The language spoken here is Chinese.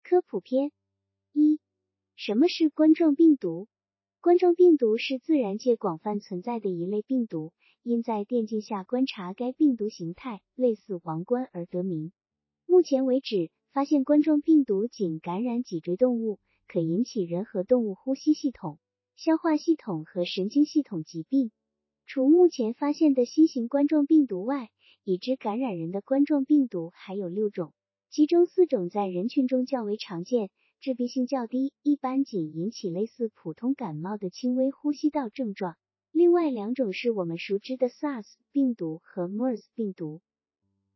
科普篇一、什么是冠状病毒？冠状病毒是自然界广泛存在的一类病毒，因在电镜下观察该病毒形态类似王冠而得名。目前为止，发现冠状病毒仅感染脊椎动物，可引起人和动物呼吸系统、消化系统和神经系统疾病。除目前发现的新型冠状病毒外，已知感染人的冠状病毒还有6种，其中4种在人群中较为常见，致病性较低，一般仅引起类似普通感冒的轻微呼吸道症状。另外2种是我们熟知的 SARS 病毒和 MERS 病毒。